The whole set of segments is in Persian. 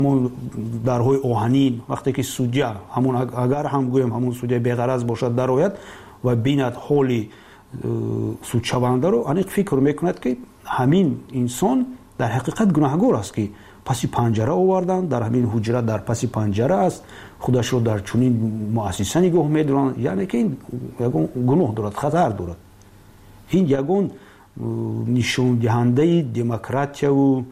درهای آهنین وقتی که سودجه همون اگر هم گویم همون سودجه بی‌غرض باشد در آید و بیند حال سودشونده رو انیق فکر میکند که همین انسان در حقیقت گناهگار است که پسی پنجره آوردن، در همین حجره در پسی پنجره است، خودش رو در چنین مؤسسه نگاه می‌دارند. یعنی که این یگان گناه دارد، خطر دارد. این یگان نشان دهنده دموکراسی و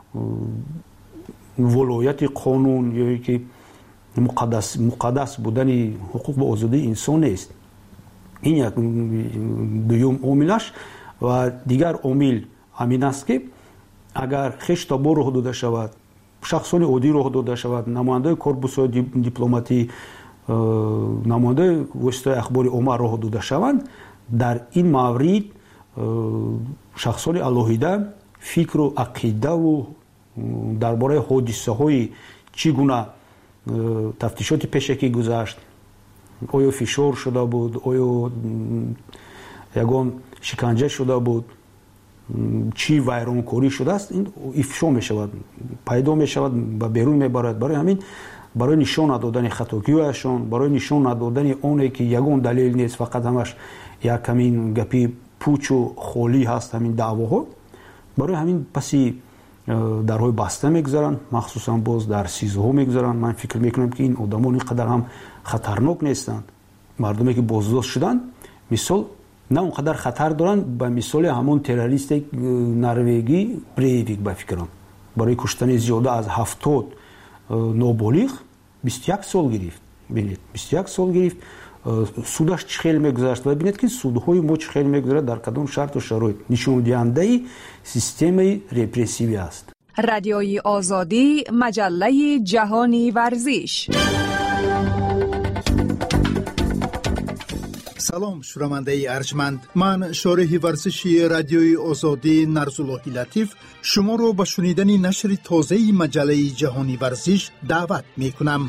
ولایت قانون یا که مقدس بودن حقوق و آزادی انسان است. این یک دوم عاملش. و دیگر عامل همین است که اگر خش تابو راه داده شود، شخصان عادی راه داده شود، نماینده کورپوس دیپلماتی، نماینده واسطه اخبار عمر راه داده شوند، در این مورد شخصان الهیده فکر و عقیده و درباره حادثه های چگونه تفتیشات پیشکی گذشت، آیا فشار شده بود، آیا یگان شکنجه شده بود، چی ویرانکاری شده است، این افشا می شود، پیدا می شود و بیرون می برد. برای همین برای نشان دادن خطاگی‌هایشان، برای نشان دادن اونی که یگان دلیل نیست، فقط همش یک کمین گپی پوچ و خالی هست همین دعواها، برای همین پسی درهای بسته میگذارن، مخصوصا باز در 13 میگذارن. من فکر میکنم که این آدمان اینقدر هم خطرناک نیستند. مردمی که بازداشت شدن مثال نه اونقدر خطر دارن به مثال همون تروریست نروژی بریویک به فکرم. برای کشتن زیاده از 70 نابالغ 21 سال گرفت. ببینید 21 سال گرفت. سودش چخیل میگذشت و ببینید که سودهای ما چخیل میگذرد در کدام شرط و شرایط. نشان دهنده سیستم رپرسیوی است. رادیوی آزادی، مجله جهانی ورزش. سلام شنونده ارجمند، من شارح ورزشی رادیوی آزادی نرزاللهی لطیف شما رو به شنیدن نشر تازه مجله جهانی ورزش دعوت می کنم.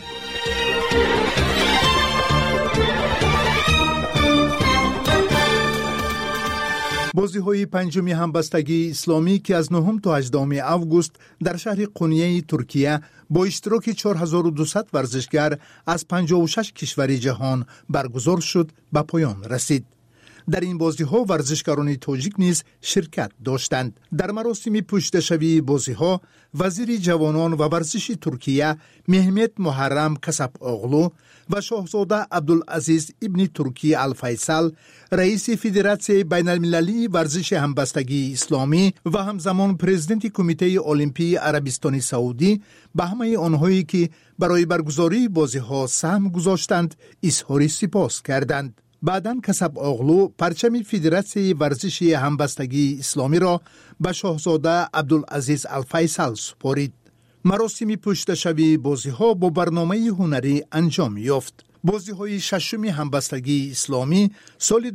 بازی‌های پنجم همبستگی اسلامی که از 9 تا 18 آگوست در شهر قونیه ترکیه با اشتراک 4200 ورزشگر از 56 کشور جهان برگزار شد به پایان رسید. در این بازی‌ها ورزشکاران تاجیک نیز شرکت داشتند. در مراسم پشتشوی بازی‌ها وزیر جوانان و ورزش ترکیه مهمت محرم کسب اغلو و شاهزاده عبدالعزیز ابن ترکی الفیصل رئیس فدراسیون بین المللی ورزش همبستگی اسلامی و همزمان پرزیدنت کمیته المپی عربستان سعودی به همه آنهایی که برای برگزاری بازی‌ها سهم گذاشتند اظهار سپاس کردند. بعداً کسب اغلو پرچم فدراسیون ورزش همبستگی اسلامی را به شاهزاده عبدالعزیز الفیصل سپارید. مراسم پشتشوی بازی‌ها با برنامه هنری انجام یافت. بازی‌های ششم همبستگی اسلامی سال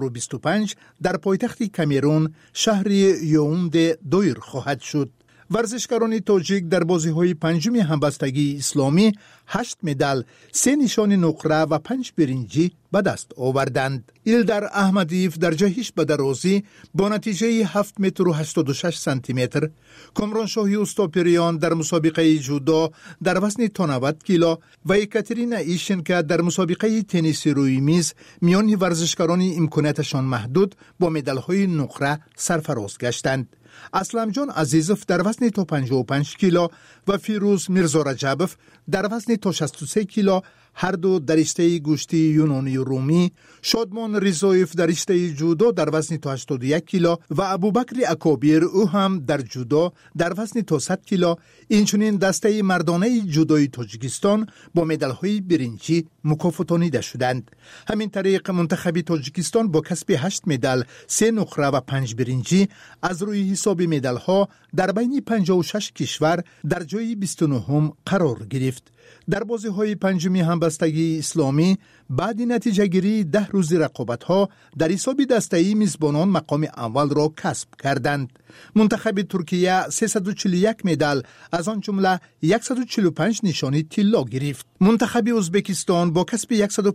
2025 در پایتخت کامرون شهر یائونده دایر خواهد شد. ورزشکاران تاجیک در بازی‌های پنجم همبستگی اسلامی 8 مدال، 3 نشان نقره و 5 برنجی به دست آوردند. ایلدر احمدیف در جهش به درازی با نتیجه 7 متر و 86 سانتی متر، کامران شاهی استاپریان در مسابقه جودو در وزن تا 90 کیلو و یکاترینا ایشنکا در مسابقه تنیس روی میز میان ورزشکاران امکاناتشان محدود با مدال‌های نقره سرفراز گشتند. اسلم جان عزیزف در وزن تا 55 کیلو و فیروز میرزا رجبف در وزن تا 63 کیلو هر دو در رشته گوشتی یونانی و رومی، شادمان رضایف در رشته جودو در وزن تا 81 کیلو و ابوبکر اکابیر او هم در جودو در وزن تا 100 کیلو، اینچنین دسته مردانه جودوی تاجیکستان با مدال‌های برنجی مکافاتانیده شدند. همین طریق منتخب تاجیکستان با کسب 8 مدال، 3 نقره و 5 برنجی از روی حساب مدال‌ها در بین 56 کشور در جای 29 قرار گرفت. در بازی‌های پنجم همبستگی اسلامی بعد نتیجه گیری 10 روز رقابت‌ها در حساب دسته‌ای میزبانان مقام اول را کسب کردند. منتخب ترکیه 341 مدال از آن جمله 145 نشانی طلا گرفت. منتخب ازبکستان با کسب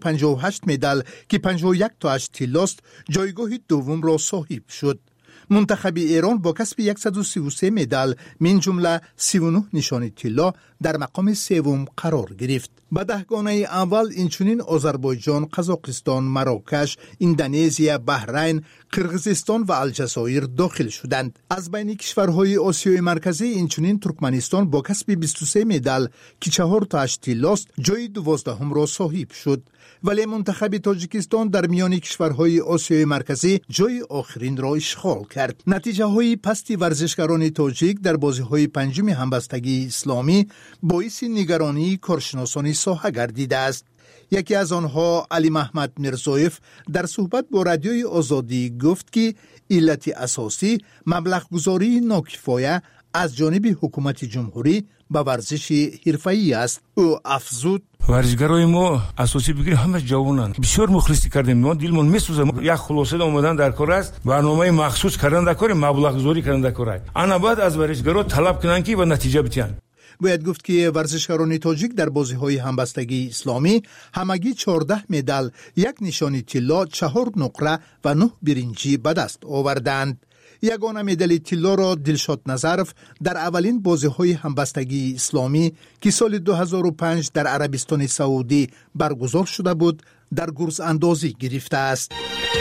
158 مدال که 51 تاش طلاست جایگاه دوم را صاحب شد. منتخب ایران با کسب 133 مدال من جمله 39 نشانی طلا در مقام سوم قرار گرفت. به دهگانه اول اینچنین آذربایجان، قزاقستان، مراکش، اندونزیا، بحرین، قرقیزستان و الجزایر داخل شدند. از بین کشورهای آسیای مرکزی اینچنین ترکمنستان با کسب 23 مدال که 4 تاش طلاست جای 12 را صاحب شد. ولی منتخب تاجیکستان در میان کشورهای آسیای مرکزی جای آخرین را اشغال کرد. نتیجه های پست ورزشکاران تاجیک در بازی های پنجم همبستگی اسلامی باعث نگرانی کارشناسان ساحه گردیده است. یکی از آنها علی محمد میرزایف در صحبت با رادیوی آزادی گفت که علت اساسی مبلغ گذاری ناکفایه از جانب حکومت جمهوری به ورزش حرفه‌ای است. او افزود: ورزشکارای ما اساسی بگیریم همه جوانند. بسیار مخلصی کردیم. ما دلمون میسوزه. یک خلاصه اومدن در کار است. برنامه مخصوص کردن در کار، مبلغ گذاری کردن در کار. انا بعد از ورزشکارا طلب کنن که به نتیجه بتیان. باید گفت که ورزشکاران تاجیک در بازی‌های همبستگی اسلامی همگی 14 مدال، یک نشانی طلا، 4 نقره و 9 برنجی به دست آوردند. یگانه مدال طلا را دلشاد نظرف در اولین بازی‌های همبستگی اسلامی که سال 2005 در عربستان سعودی برگزار شده بود در گرز اندازی گرفته است.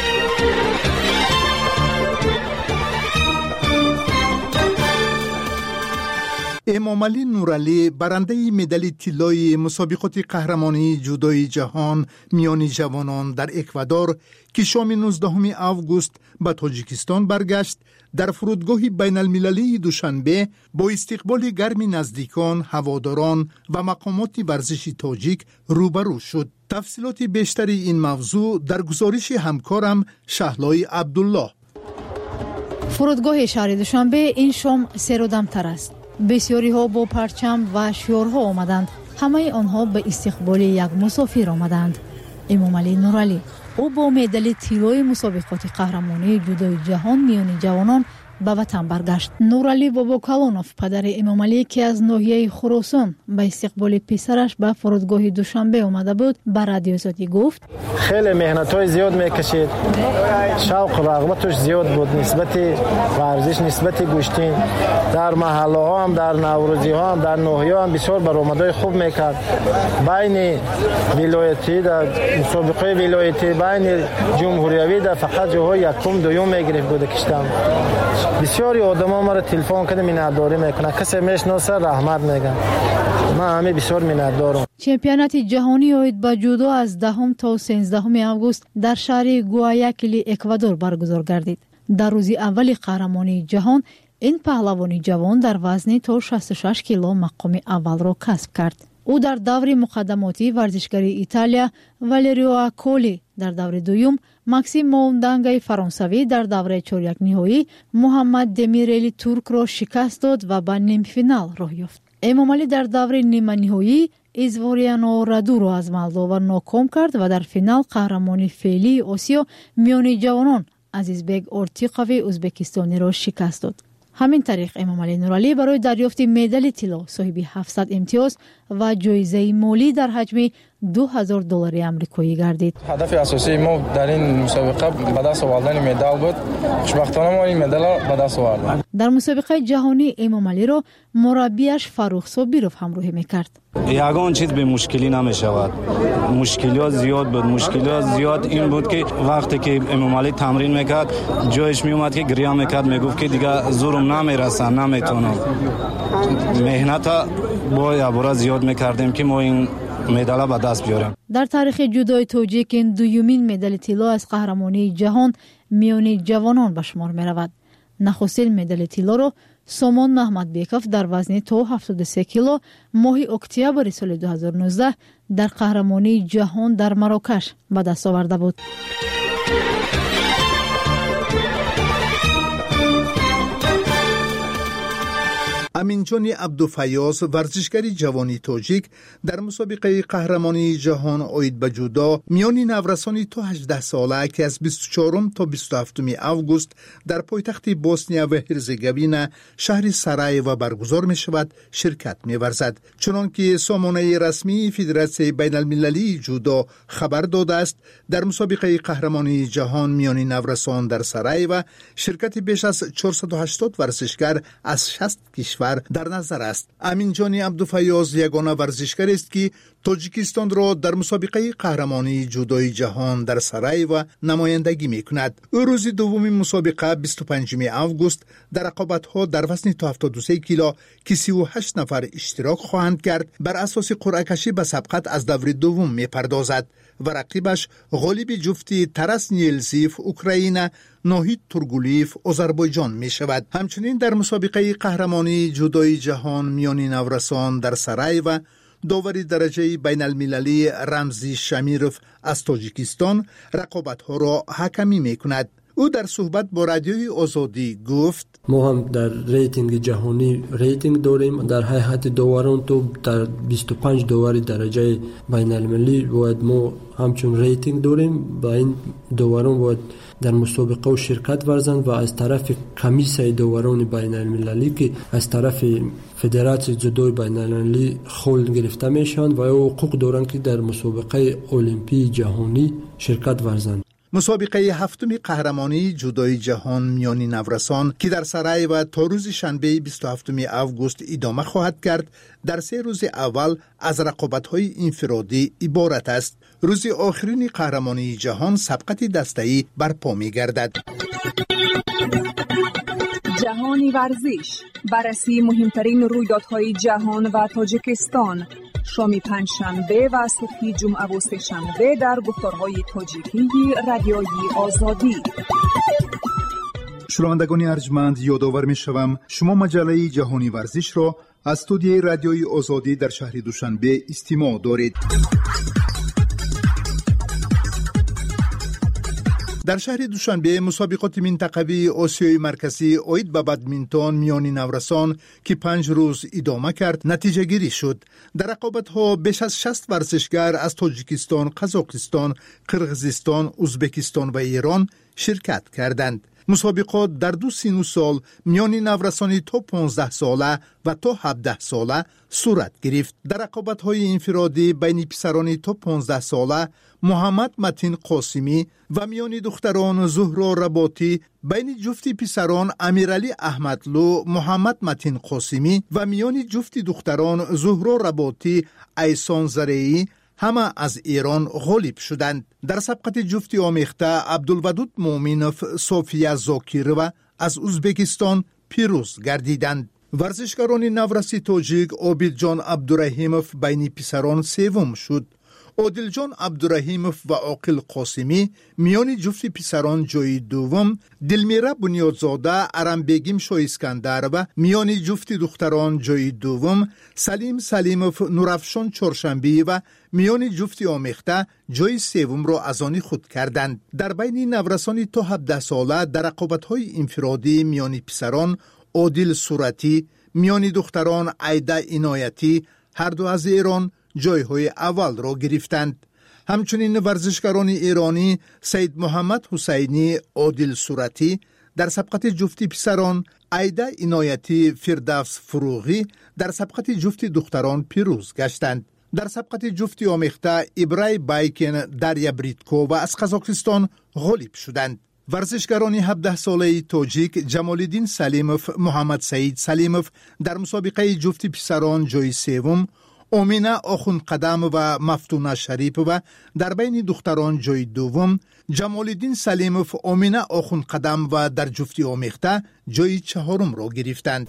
امامعلی نورعلی برنده مدال طلای مسابقات قهرمانی جودوی جهان میان جوانان در اکوادور که شام 19 آگوست به تاجیکستان برگشت، در فرودگاه بین المللی دوشنبه با استقبال گرم نزدیکان، هواداران و مقامات ورزش تاجیک روبرو شد. تفصیلات بیشتری این موضوع در گزارش همکارم شهلای عبدالله. فرودگاه شهر دوشنبه این شام سرودمتر است. بسیاری ها با پرچم و شعارها آمدند. همه آنها به استقبال یک مسافر آمدند. امامعلی نورعلی او با مدال طلای مسابقات قهرمانی جودوی جهان میان جوانان به وطن برگشت. نورعلی بابا کلانوف پدر امامعلی که از ناحیه خراسان به استقبال پسرش به فرودگاه دوشنبه آمده بود به رادیو آزادی گفت: خیلی مهنت‌های زیاد میکشید، شوق و رغبتش زیاد بود نسبت ورزش، نسبت گوشتین. در محله ها هم، در نوروزی ها هم، در ناحیه هم بسیار برآمدهای خوب میکرد. بین ولایتی در مسابقه ولایتی بین جمهوریوی در فقط جاهای یکم دوم میگرفت بود کشتم. بسیاری آدما ما را تلفن کردن مینداری میکنه، کسی میشناسه رحمت میگن. من همه بسیار میندارم. چمپیونات جهانی اوید با جودو از 10 تا 13 آگوست در شهر گوایاکیلی اکوادور برگزار گردید. در روز اول قهرمانی جهان این پهلوانی جوان در وزن تا 66 کیلو مقام اول را کسب کرد. او در دور مقدماتی ورزشکاری ایتالیا والریو آکولی در دور دوم، ماکسیم موندانگای فرانسوی در دور چهارک نهایی محمد دمیرلی ترک را شکست داد و به نیم فینال راه یافت. امامعلی در دور نیمه نهایی ایزواریانو رادو را از مولداوا ناکام کرد و در فینال قهرمانی فعلی آسیا میان جوانان عزیزبگ اورتیقوی ازبکستانی را شکست داد. همین طریق امامعلی نورعلی برای دریافت مدال طلا صاحب 700 امتیاز و جایزه مالی در حجم $2000 آمریکایی گردید. هدف اساسی ما در این مسابقه به دست آوردن مدال بود. خوشبختانه ما این مدال را به دست آوردیم. در مسابقه جهانی امامعلی را مربیش فاروق صابیروف همراهی میکرد. یگان چیز به مشکلی نمیشود. مشکلات زیاد بود. مشکلات زیاد این بود که وقتی که امامعلی تمرین میکرد جایش میومد که گریه میکرد، میگفت که دیگه زورم نمیرسه، نمیتونم. مهنت با زیاد میکردیم که ما این مدال به دست بیاریم. در تاریخ جودوی تاجیک این دومین مدال طلا از قهرمانی جهان میان جوانان به شمار می رود. نخستین مدال طلا را سامان محمد بیکوف در وزن تا 73 کیلو ماه اکتبر سال 2019 در قهرمانی جهان در مراکش به دست آورده بود. امینجان عبدالفیاض ورزشکار جوانی تاجیک در مسابقه قهرمانی جهان اوید به جودو میان نورسان تا 18 ساله که از 24 تا 27 آگوست در پایتخت بوسنیا و هرزگوین شهر سارایوو برگزار می شود شرکت می ورزد. چنانکه سامانه رسمی فدراسیون بین المللی جودو خبر داده است، در مسابقه قهرمانی جهان میان نورسان در سارایوو شرکت بیش از 480 ورزشکار از 60 کشور نفر در نظر است. امینجان عبدالفیاض یگانه ورزشکار است که تاجیکستان را در مسابقه قهرمانی جودوی جهان در سارایو نمایندگی می‌کند. او روز دوم مسابقه 25 آگوست در رقابت‌ها در وزن تا 73 کیلو که 38 نفر اشتراک خواهند کرد بر اساس قرعه کشی به سبقت از دور دوم می‌پردازد و رقیبش غالب جفتی ترس نیلزیف اوکراین، ناهید تورگولیف آذربایجان می شود. همچنین در مسابقه قهرمانی جودوی جهان میان نورسان در سارایو داوری درجه بین المللی رمزی شمیروف از تاجیکستان رقابت‌ها را حکمی می کند. او در صحبت با رادیوی آزادی گفت ما هم در ریتینگ جهانی ریتینگ داریم. در هیئت داوران تو در 25 داور درجه بین المللی باید ما همچون ریتینگ داریم. با این داوران باید در مسابقه و شرکت ورزند و از طرف کمیسیون داوران بین المللی که از طرف فدراسیون جودوی بین المللی خلد گرفته میشن و حقوق دارند که در مسابقه المپی جهانی شرکت ورزند. مسابقه هفتم قهرمانی جودوی جهان میان نورسان که در سارایو تا روز شنبه 27 آگوست ادامه خواهد کرد در 3 روز اول از رقابت‌های انفرادی عبارت است. روز آخرین قهرمانی جهان سبقت دسته‌ای برپا می‌گردد. جهانی ورزش، بررسی مهمترین رویدادهای جهان و تاجیکستان، شام پنجشنبه و صبح جمعه و سه‌شنبه در گفتارهای تاجیکی رادیوی آزادی. شنوندگان ارجمند، یادآور می‌شوم شما مجله جهانی ورزش را از استودیوی رادیوی آزادی در شهر دوشنبه استماع دارید. در شهر دوشنبه مسابقات منطقوی آسیای مرکزی اید به بدمینتون میان نورسان که 5 روز ادامه کرد نتیجه گیری شد. در رقابت‌ها بیش از 60 ورزشگر از تاجیکستان، قزاقستان، قرغیزستان، ازبکستان و ایران شرکت کردند. مسابقات در 2 سن و سال میان نورسانی تا 15 ساله و تا 17 ساله صورت گرفت. در رقابت‌های انفرادی بین پسران تا 15 ساله محمد متین قاسمی و میان دختران زهرا رباطی، بین جفت پسران امیرعلی احمدلو محمد متین قاسمی و میان جفت دختران زهرا رباطی ایسان زرعی همه از ایران غالب شدند. در سبقت جفتی آمیخته عبدالودود مومینوف صوفیه زاکیرو از ازبکستان پیروز گردیدند. ورزشکاران نورسی تاجیک عابدجان عبدالرحیموف بین پسران سوم شد. عادلجان عبدالرحیموف و عاقل قاسمی میان جفت پسران جای دوم، دلمیره بنیادزاده ارمبگیم شایسکندر و میان جفت دختران جای دوم، سلیم سلیموف نورافشان چهارشنبی و میان جفت آمیخته جای سوم را از آن خود کردند. در بین نورسان تا 17 ساله در رقابت‌های انفرادی میان پسران عادل صورتی، میان دختران عیده عنایتی هر دو از ایران جایهای اول را گرفتند. همچنین ورزشکاران ایرانی سید محمد حسینی، عادل صورتی در سبقت جفتی پسران، عیده عنایتی، فردوس فروغی در سبقت جفتی دختران پیروز گشتند. در سبقت جفتی آمیخته ابرای بایکن، دریا بریتکو و از قزاقستان غالب شدند. ورزشکاران 17 ساله تاجیک جمالالدین سلیموف، محمد سعید سلیموف در مسابقه جفتی پسران جای سوم، امینه آخوند قدم و مفتونه شریف و در بین دختران جای دوم، جمالالدین سلیموف، امینه آخوند قدم و در جفتی آمیخته جای چهارم را گرفتند.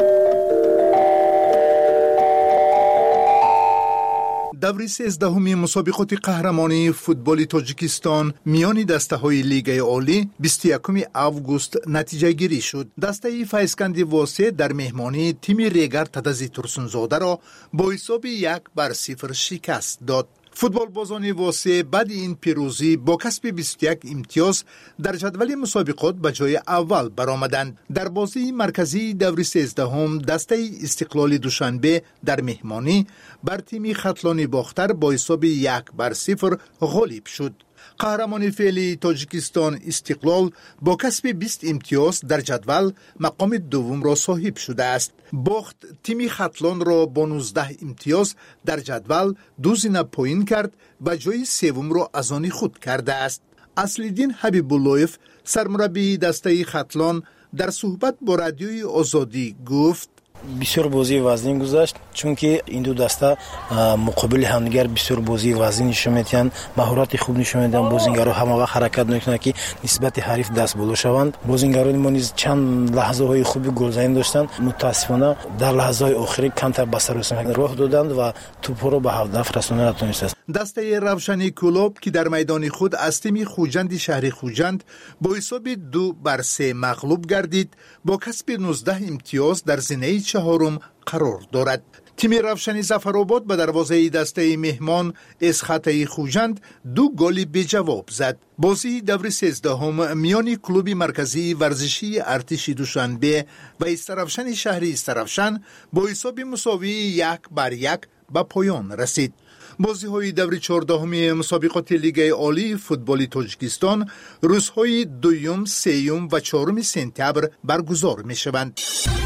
دوره 13 مسابقات قهرمانی فوتبال تاجیکستان میان دسته‌های لیگ عالی 21 آگوست نتیجه گیری شد. دسته فیضکند واسه در مهمانی تیم ریگر تدزی ترسونزاده را با حساب 1-0 شکست داد. فوتبال بازان واسه بعد این پیروزی با کسب 21 امتیاز در جدول مسابقات به جای اول برآمدند. در بازی مرکزی دوره 13 دسته استقلال دوشنبه در مهمانی بر تیم خطلان باختر با حساب 1-0 غالب شد. قهرمان فعلی تاجیکستان استقلال با کسب 20 امتیاز در جدول مقام دوم را صاحب شده است. باخت تیم خطلان را با 19 امتیاز در جدول 2 زینه پایین کرد و جای سوم را از آن خود کرده است. اصلالدین حبیب‌اللهیف سرمربی دسته خطلان در صحبت با رادیوی آزادی گفت: بسیار بازی وزنی گذاشت چون که این دو دسته مقابل همدیگر بسیار بازی وزنی نشون میدن، مهارت خوب نشون میدن. بازیگرا همه وقت حرکت میکنن که نسبت حریف دست بالا شوند. بازیگران ما نیز چند لحظه های خوبی گلزنی داشتند. متاسفانه در لحظه های آخری کمتر به سر راه دادند و توپ را به هدف رساندن نتونستند. دسته روشنی کلوب که در میدان خود از تیم خوجند شهر خوجند با حساب 2-3 مغلوب گردید، با کسب 19 امتیاز در زینه چهارم قرار دارد. تیم روشنی ظفرآباد به دروازه دسته مهمان اسخطه خوجند 2 گل به جواب زد. بازی دور 13 میان کلوب مرکزی ورزشی ارتش دوشنبه و استرافشن شهر استرافشن با حساب مساوی 1-1 به پایان رسید. بازی های دور 14 مسابقات لیگ عالی فوتبال تاجیکستان روزهای 2، 3 و 4 سپتامبر برگزار می شوند.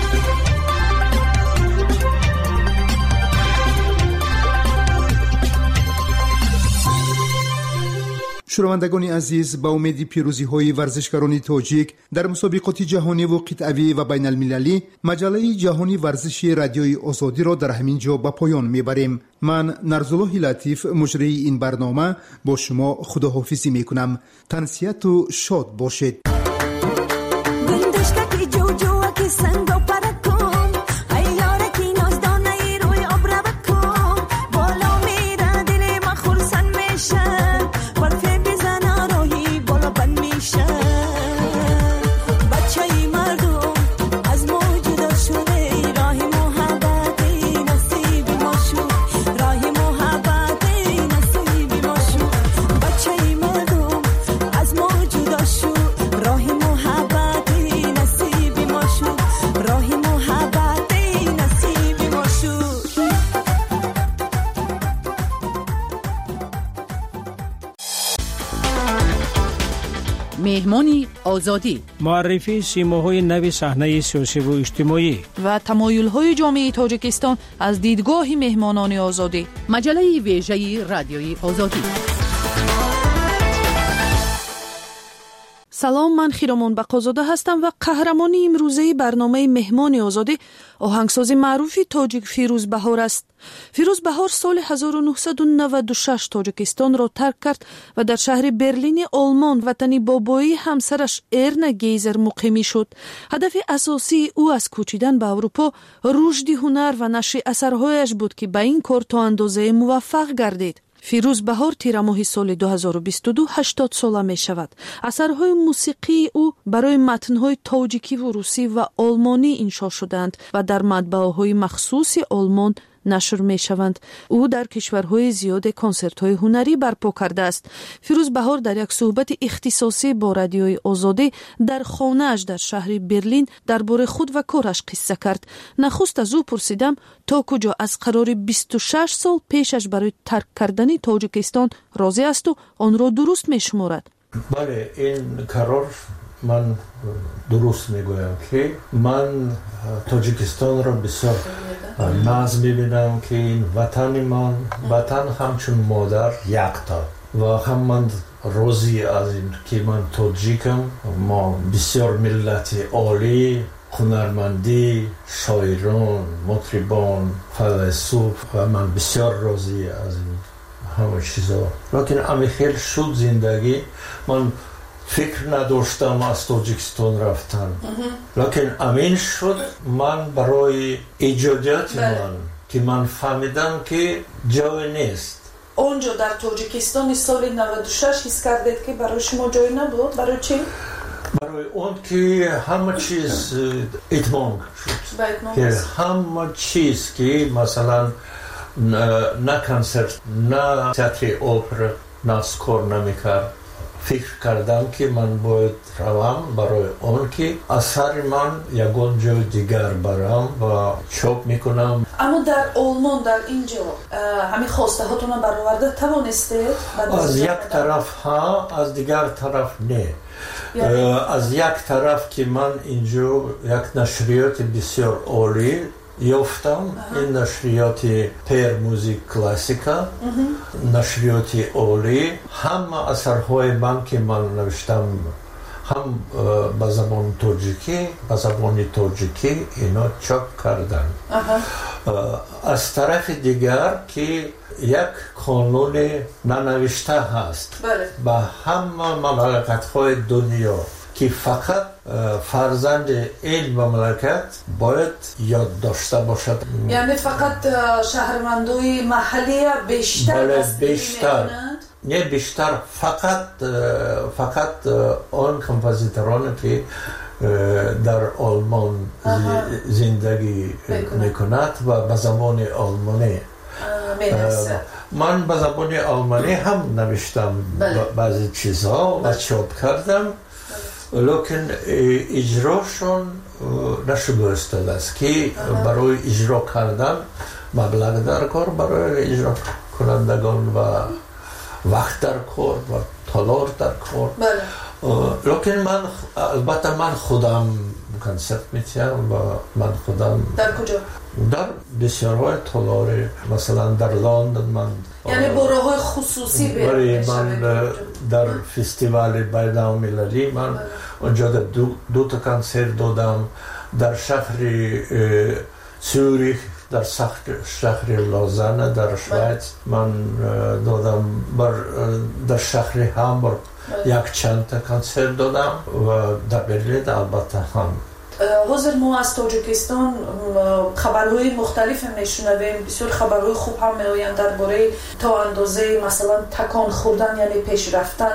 شنوندگان عزیز، با امید پیروزی های ورزشکاران تاجیک در مسابقات جهانی و قطعی و بین المللی، مجله جهانی ورزشی رادیوی آزادی را در همین جا به پایان میبریم. من نرزالله لطیف مجری این برنامه با شما خداحافظی میکنم. تنسیت و شاد باشید. مهمانی آزادی، معرفی سیماهای نو صحنه سیاسی و اجتماعی و تمایل‌های جامعه تاجیکستان از دیدگاه مهمانان آزادی. مجله ویژه رادیوی آزادی. سلام، من خیرمان بقازاده هستم و قهرمان امروزه برنامه مهمان آزادی آهنگساز معروف تاجیک فیروز بهار است. فیروز بهار سال 1996 تاجیکستان را ترک کرد و در شهر برلین آلمان وطن بابایی همسرش ارنا گیزر مقیمی شد. هدف اساسی او از کوچیدن به اروپا رشد هنر و نشر اثرهایش بود که به این کار تا اندازه موفق گردید. فیروز بهار تیر ماه سال 2022 80 ساله می شود. اثرهای موسیقی او برای متنهای تاجیکی و روسی و آلمانی انشا شدند و در مطبعه‌های مخصوص آلمان نشر می شوند. او در کشورهای زیاد کنسرت‌های هنری برپا کرده است. فیروز بهار در یک صحبت اختصاصی با رادیوی آزادی در خانه‌اش در شهر برلین درباره خود و کارش قصه کرد. نخست از او پرسیدم تا کجا از قرار 26 سال پیشش برای ترک کردن تاجیکستان راضی است و آن را درست می شمارد. بله، این قرار من درست میگویم که من تاجیکستان را بسیار ناز میبینم که این وطن من، وطن همچون مادر یکتا و هم من راضی از این که من تاجیکم. ما بسیار ملت عالی، هنرمندی، شاعران، مطربان، فیلسوف و من بسیار راضی از این همه چیزا. لیکن امی خیلی شد زندگی من فکر نداشتم از تاجیکستان رفتن، لیکن امین شد من برای ایجادیات من که من فهمیدم که جای نیست. اونجا در تاجیکستان سال 96 حس کردید که برای شما جای نبود؟ برای چی؟ برای اون که همه چیز اتمام شد، که همه چیز که مثلا نه کنسرت، نه تئاتر اپرا، نه اسکور نمیکرد. فکر کردم که من باید روم برای اون که اثر من یکون جای دیگر برم و چاپ میکنم. اما در آلمان در اینجا همین خواسته هاتون برآورده توانسته؟ از یک طرف ها، از دیگر طرف نه. از یک طرف که من اینجا یک نشریات بسیار عالی یافتم، این نشریات پیر موزیک کلاسیکا، نشریات عالی، همه اثرهای من که من نوشتم هم به زبان تاجیکی به زبان تاجیکی اینا چاپ کردن. از طرف دیگر که یک قانون ننوشته هست به همه مملکت‌های دنیا که فقط فرزند این مملکت باید یاد داشته باشد. یعنی فقط شهروندای محلی بیشتر نه بیشتر فقط آن کمپوزیتورانی که در آلمان زندگی میکند و به زبان آلمانی من به زبان آلمانی هم نوشتم بعضی چیزها و چاپ کردم، لیکن اجراشون نشده است که برای اجرا کردن مبلغ در کار برای اجرا کنندگان و وقت در کار و تالار در کار. لیکن البته من خودم کنسرت میتیم و من خودم در کجا؟ در بسیارهای تالار، مثلا در لندن من یعنی بروهای خصوصی من در فستیوال بین‌المللی من اونجا دو تا کنسرت دادم در شهر سوریخ، در شهر لوزان در شویц من دادم، در شهر هامبورگ یک چند تا کنسرت دادم و در برلین البته هم. حاضر ما از تاجیکستان خبرهای مختلف میشنویم، بسیار خبرهای خوب هم میآیند درباره تا اندازه مثلا تکان خوردن یعنی پیش رفتن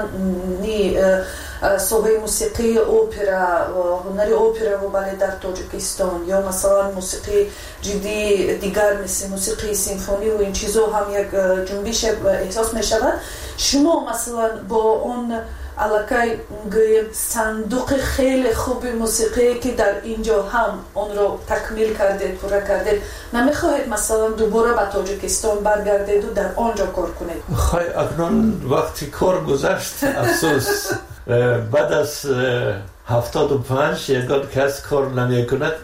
سوهای موسیقی اپرا و هنر اپرا و بالت در تاجیکستان، یا مثلا موسیقی جدی دیگر مثل موسیقی سیمفونی و این چیزا هم یک جنبش احساس می شود. شما مثلا با اون علاقه صندوق خیلی خوب موسیقی که در اینجا هم اون رو تکمیل کردید، پورا کردید، نمیخواهید مثلا دوباره به تاجیکستان برگردید و در آنجا کار کنید؟ خواهی اکنون وقتی کار گذشت افسوس بعد از 75 یکان کس کار نمیکند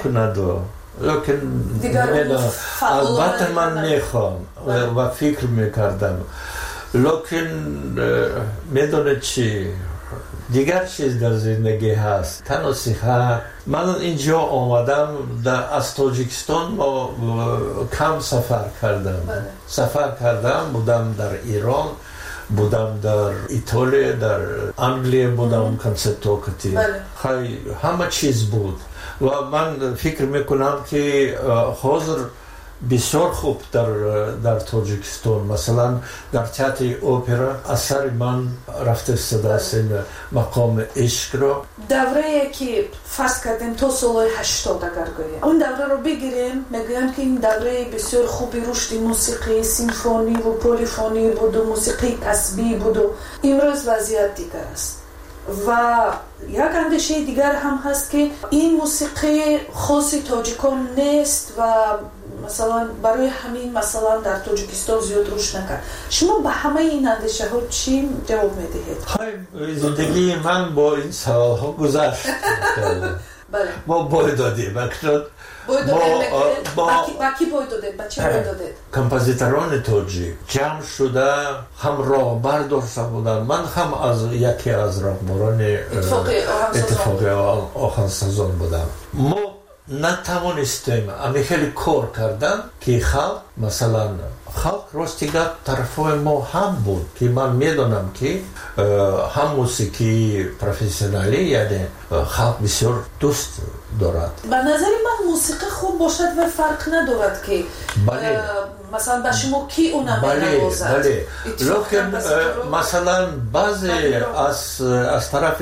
لیکن البته من میخوام و فکر میکردم، لیکن میدونید چی دیگر چیز در زندگی هست، تنها صحت. من اینجا آمدم از تاجیکستان کم سفر کردم بودم در ایران، بودم در ایتالیا، در انگلیس بودم کنسرتوکتی، همه چیز بود و من فکر میکنم که حاضر بسیار خوب در تاجیکستان، مثلا در تئاتر اپرا اثر من رفته صدا مقام عشق را دوره که فرض کردیم تا سال 80 اگر گوییم اون دوره رو بگیریم، میگویم که این دوره بسیار خوبی رشد موسیقی سیمفونی و پلیفونی بود و موسیقی تسبیح بود و امروز وضعیت دیگر است و یک اندیشه دیگر هم هست که این موسیقی خاصی تاجیکان نیست و مثلا برای همین مثلا در تاجیکستان زیاد رشد نکرد. شما به همه این اندیشه ها چی جواب میدهید؟ زندگی من با این سوال ها گذشت. ما باید دادیم با کی باید دادید؟ با چی باید دادید؟ کمپوزیتوران تاجیک جمع شده هم راهبر داشته بودن، من هم از یکی از راهبران اتفاقی آهنگسازان بودم. ما نتوانستیم خیلی کار کردن که خلق مثلا راستیگر طرفای ما هم بود که من میدونم که هم موسیقی پروفسیونالی یعنی خلق بسیار دوست دارد. به نظر من موسیقی خوب باشد و فرق ندارد که مثلا به شما کی اونم نوازد. لیکن مثلا بعضی از طرف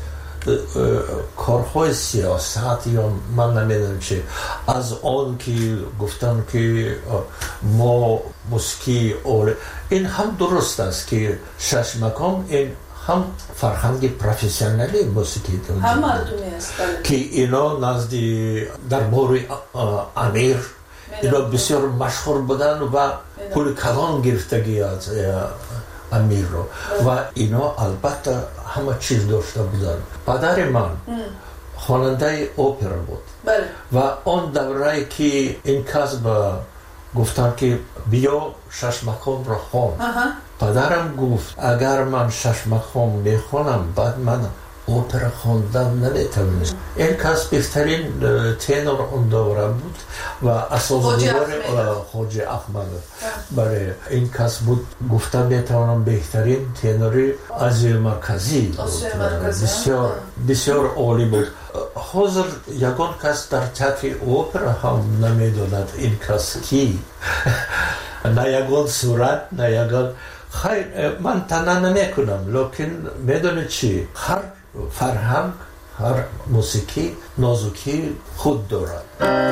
کارهای سیاست یا من نمیدونم چه از آن که گفتن که ما موسیقی این هم درست است که شش مقام این هم فرهنگ پروفسیونالی موسیقی هم مردمی است که اینا نزدی دربار امیر اینا بسیار مشهور بودن و کل کلان گرفتگی از امیر رو و اینا البته همه چیز داشته بودن. پدر من خواننده اپرا بود و آن دوره که این کس گفتن که بیا شش مقام را خوان، پدرم گفت اگر من شش مقام میخوانم بعد من اوپرا خواندن نمیتونست. این کس بهترین تنور اون دوره بود و اساسدار خواجه احمد. برای این کس بود گفتم میتونم بهترین تنوری آسیای مرکزی بسیار بسیار عالی بود. حاضر یگان کس در تئاتر اوپرا هم نمیدوند این کس کی. نه یگان صورت نه یگان خیر من تنها نمیکنم لیکن میدونید چی هر فرهنگ هر موسیقی نازکی خود دارد.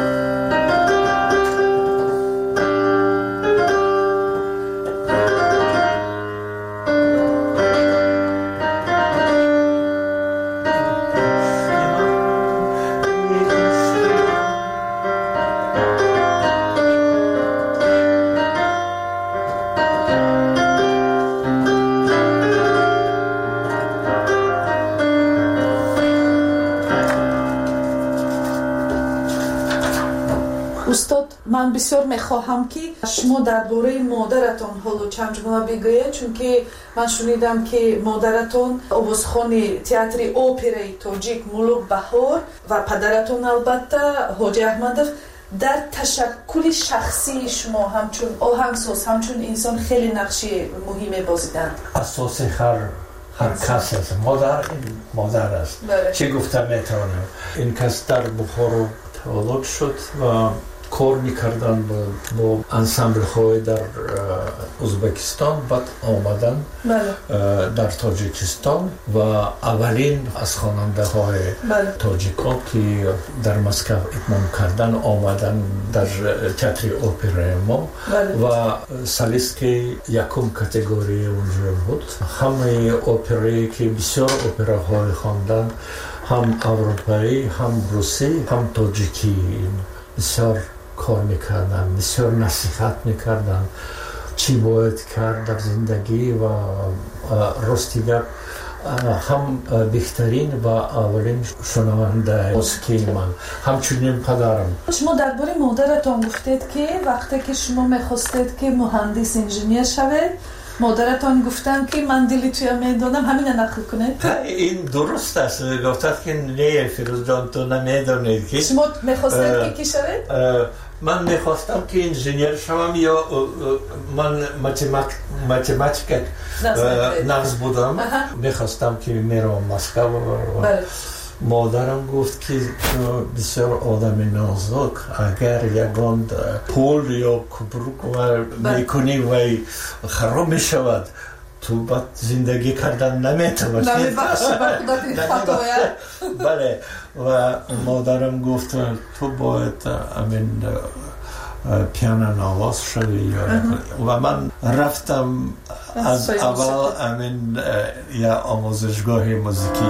استاد من بسیار میخواهم که شما درباره مادرتان حالا چند جمله بگویید چون که من شنیدم که مادرتان آوازخوان تئاتر اپرای تاجیک ملوک بهار و پدرتان البته حاجی احمدов در تشکل شخصی شما همچون آهنگساز همچون انسان خیلی نقش مهمی بازیدند. اساس هر کس است. مادر است. چه گفتم میتونم این کس در بخارا تولد شد و کار میکردن با انسامبل های در ازبکستان بعد آمدن در تاجیکستان و اولین از خواننده های تاجیکا که در مسکو اتمام کردن آمدن در تئاتر اپرای ما و سالیست یکم کاتگوری اونجا بود. همه اپرایی که بسیار اپراهای خواندن هم اروپایی هم روسی هم تاجیکی بسیار کار میکردن بسیار نصیحت میکردن چی باید کرد در زندگی و راستی هم بهترین و اولین شنونده موسیقی من همچنین پدرم. شما درباره مادرتان گفتید که وقتی که شما میخواستید که مهندس انجینیر شوید مادرتان گفتن که من دلی توی میدونم همین نقل کنید. این درست است. گفتند که نه فیروز جان تو نمیدونید که شما میخواستید که کی شوید؟ من میخواستم که انجینیر شوم یا من ماتماتیک نقص بودم. میخواستم که میرم مسکو. مادرم گفت که بسیار آدم نازک اگر یگان پول یا کبروک میکنی و خراب میشود تو بعد زندگی کردن نمیتونی. بله و مادرم گفت تو باید امین پیانو نواز شوی و من رفتم از اول امین یا آموزشگاه موسیقی.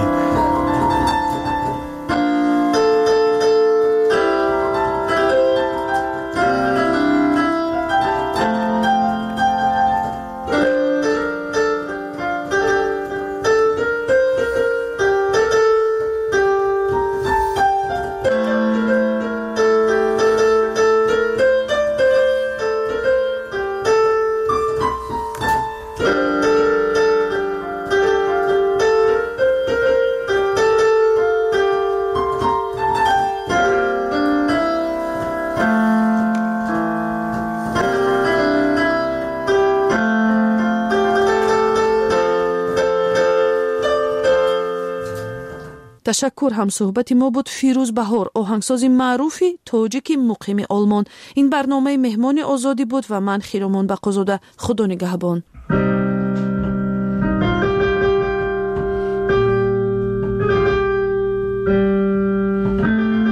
تشکر. هم صحبت ما بود فیروز بهار آهنگساز معروفی تاجیک مقیم آلمان. این برنامه مهمان آزادی بود و من خیرامان بقازاده. خدا نگهبان.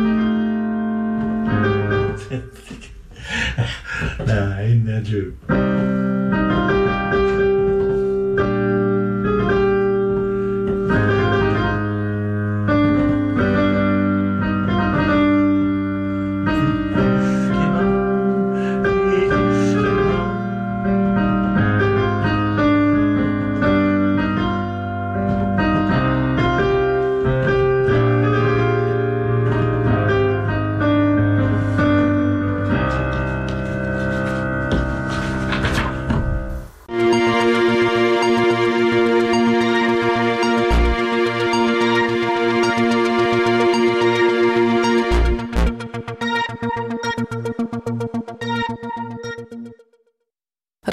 نه این نجوب